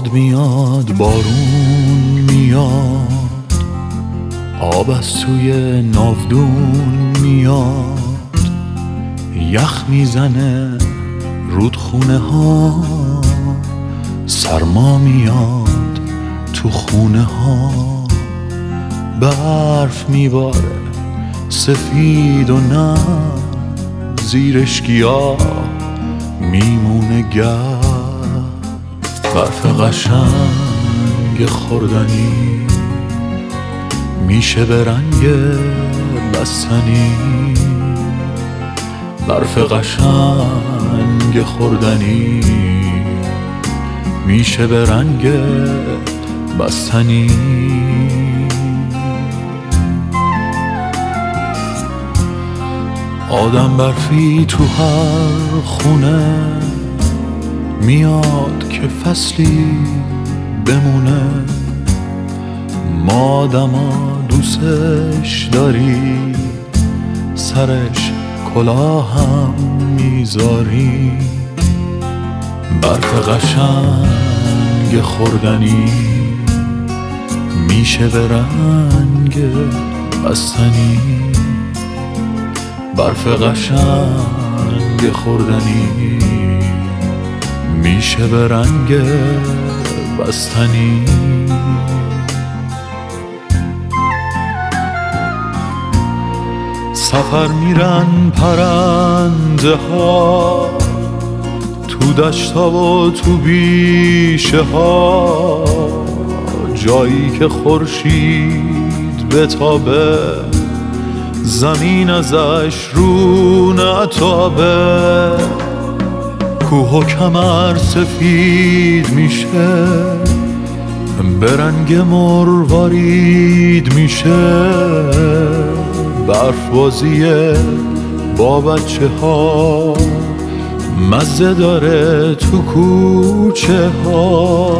باد میاد، بارون میاد، آب از توی ناودون میاد، یخ میزنه رودخونه ها، سرما میاد تو خونه ها، برف میباره سفید و نه زیرش گیاه میمونه گرد. برف قشنگ خوردنی میشه به رنگ بستنی، برف قشنگ خوردنی میشه به رنگ بستنی. آدم برفی تو هر خونه میاد که فصلی بمونه، ما آدما دوستش داری، سرش کلاه هم میذاری. برف قشنگ خوردنی میشه به رنگ بستنی، برف قشنگ خوردنی میشه به رنگ بستنی. سفر میرن پرنده ها تو دشتا و تو بیشه ها، جایی که خورشید بتابه زمین ازش رو نتابه، کوه و کمر سفید میشه به رنگ مروارید میشه، برف بازیه با بچه ها مزه داره تو کوچه ها.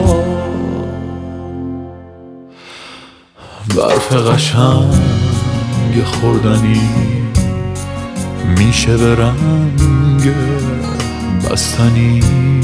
برف قشنگ خوردنی میشه به رنگ بستنی.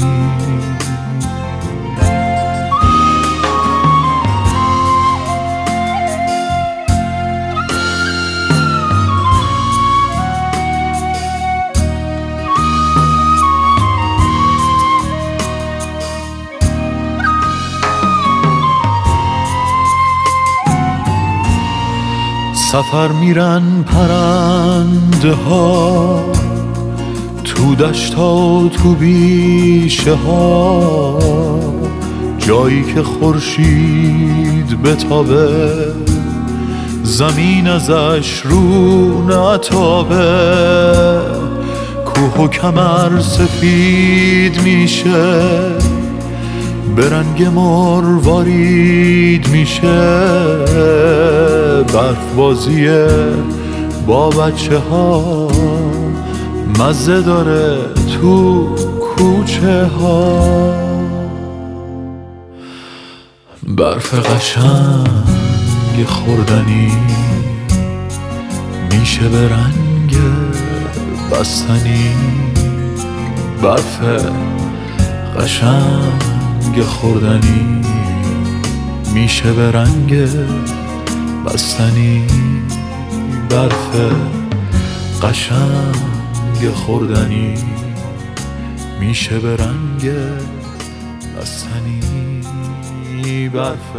سفر میرن پرنده ها تو دشتا و تو بیشه ها، جایی که خورشید بتابه زمین ازش رو نتابه، کوه و کمر سفید میشه به رنگ مروارید میشه، برف بازیه با بچه ها مزه داره تو کوچه ها. برف قشنگ خوردنی میشه به رنگ بستنی، برف قشنگ خوردنی میشه به رنگ بستنی، برف قشنگ خوردنی میشه به رنگ بستنی، برف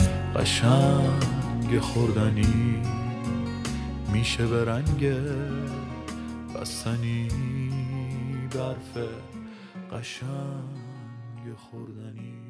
قشنگ خوردنی میشه به رنگ بستنی، برف قشنگ خوردنی.